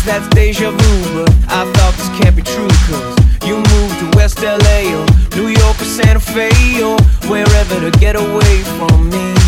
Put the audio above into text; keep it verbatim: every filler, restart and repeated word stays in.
that's deja vu, but I thought this can't be true, cause you moved to West L A or New York or Santa Fe or wherever to get away from me.